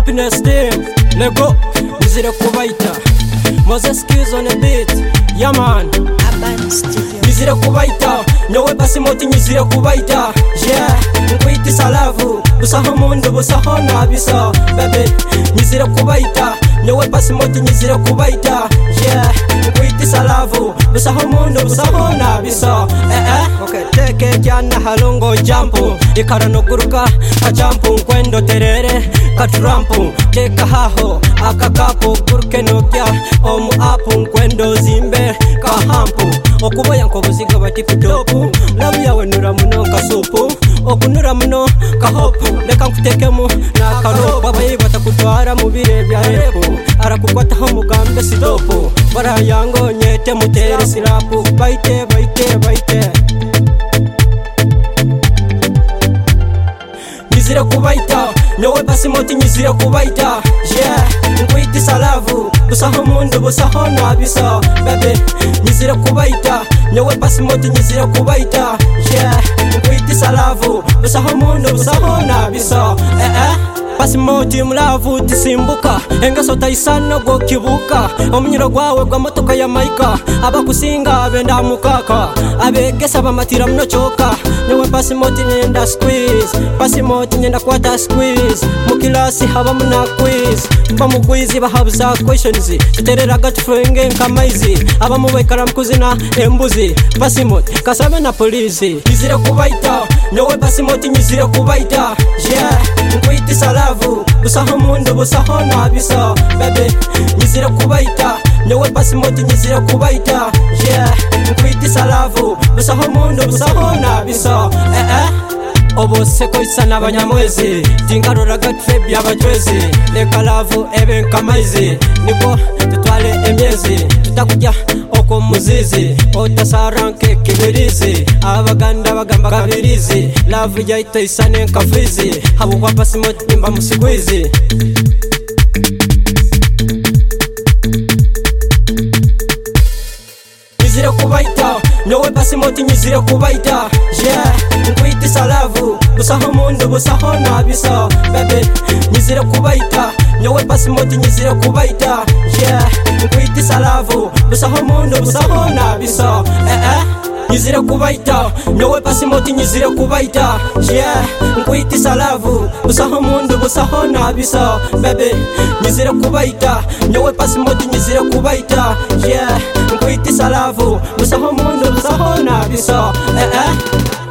Happiness team, Lego, nizire kubaita. Moses Keys on the beat, yeah man. Nizire kubaita, nyowe Basimoti nizire kubaita. Yeah, nkwiti salavu, busaho mundu busaho nabisa. Baby, nizire kubaita, nyowe Basimoti nizire kubaita. Yeah, nkwiti salavu, busaho mundu busaho nabisa. Okay, teke jana halongo jampu, ikarano guruka kajampu nkwendo terere katrampu teka haho akakapu kuruke nokya omu apu nkwendo zimbe kahampu okuboya nkobuziga batipidopu labu yawe nura muno kasupu okunura muno kahopu leka nkutekemu nakaropu abayi batakutwara mu bire bya repu arakukwataho mugambe sidopu barayango nyete mutere sirapu baite baite baite nizire kubaita nyowe Basimoti nizire kubaita. Yeah, nkwiti salavu busaho mundu busaho nabisa. Baby, nizire kubaita nyowe Basimoti nizire kubaita. Yeah, nkwiti salavu busaho mundu busaho nabisa. Basimoti mulavu tisimbuka engeso taisano go kibuka omunyiro gwawe gwa motoka ya maika abakusinga abenda mukaka abegesa bamatira muno choka nyowe Basimoti nyenda squeeze Basimoti nyenda kwata squeeze mukilasi haba muna quiz bamugwizi bahabuza questions terera gatufenge nkamaizi abamubekara mukuzina embuzi Basimoti kasabe na police nizire kubaita nyowe Basimoti nizire kubaita. Yeah, nkwiti salavu busaho mundu busaho nabisa. Baby, nizire kubaita nyowe Basimoti nizire kubaita. Yeah, nkwiti salavu busaho mundu busaho nabisa. Obose koisana abanyamwezi tingarora gatfe byabajwezi leka lavu ebe nkamaizi niko tutwale emyezi tutakujya oko muzizi otasaranke kibirizi abaganda bagamba kabirizi lavu yaito isane nkafizi habo kwa Basimoti imba musigwizi nizire kubaita nyowe Basimoti nizire kubaita. Yeah, nkwiti salavu busaho mundu busaho nabisa. Baby, nizire kubaita nyowe Basimoti nizire kubaita. Yeah, nkwiti salavu busaho mundu busaho nabisa. Nizire kubaita nyowe Basimoti nizire kubaita. Yeah, nkwiti salavu busaho mundu busaho nabisa. Baby, nizire kubaita nyowe Basimoti nizire kubaita. Yeah, nkwiti salavu busaho mundu busaho nabisa.